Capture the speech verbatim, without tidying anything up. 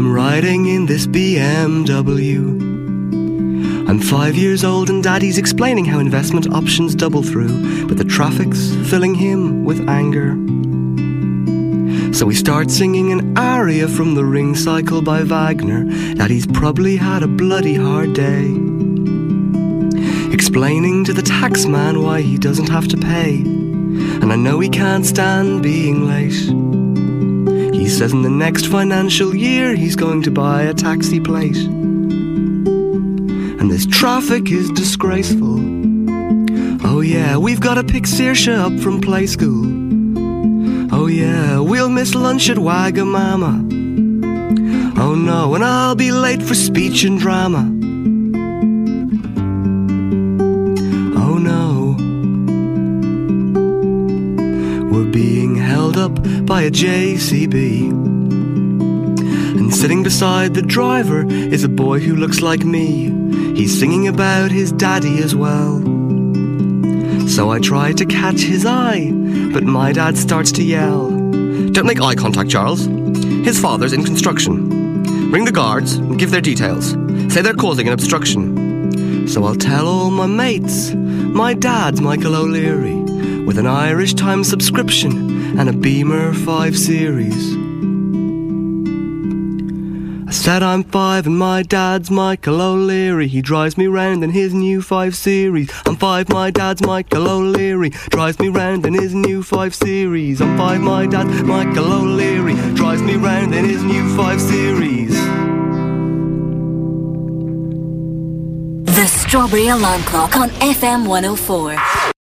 I'm riding in this B M W. I'm five years old and Daddy's explaining how investment options double through, but the traffic's filling him with anger. So we start singing an aria from The Ring Cycle by Wagner. Daddy's probably had a bloody hard day, explaining to the taxman why he doesn't have to pay. And I know he can't stand being late. He says in the next financial year he's going to buy a taxi plate. And this traffic is disgraceful. Oh yeah, we've got to pick Saoirse up from play school. Oh yeah, we'll miss lunch at Wagamama. Oh no, and I'll be late for speech and drama. Oh no, we're being held up by a J C B. And sitting beside the driver is a boy who looks like me. He's singing about his daddy as well. So I try to catch his eye, but my dad starts to yell. Don't make eye contact, Charles. His father's in construction. Ring the guards and give their details. Say they're causing an obstruction. So I'll tell all my mates my dad's Michael O'Leary, with an Irish Times subscription and a Beamer five Series. I said I'm five and my dad's Michael O'Leary. He drives me round in his new five Series. I'm five, my dad's Michael O'Leary. Drives me round in his new five Series. I'm five, my dad's Michael O'Leary. Drives me round in his new five Series. The Strawberry Alarm Clock on F M one oh four.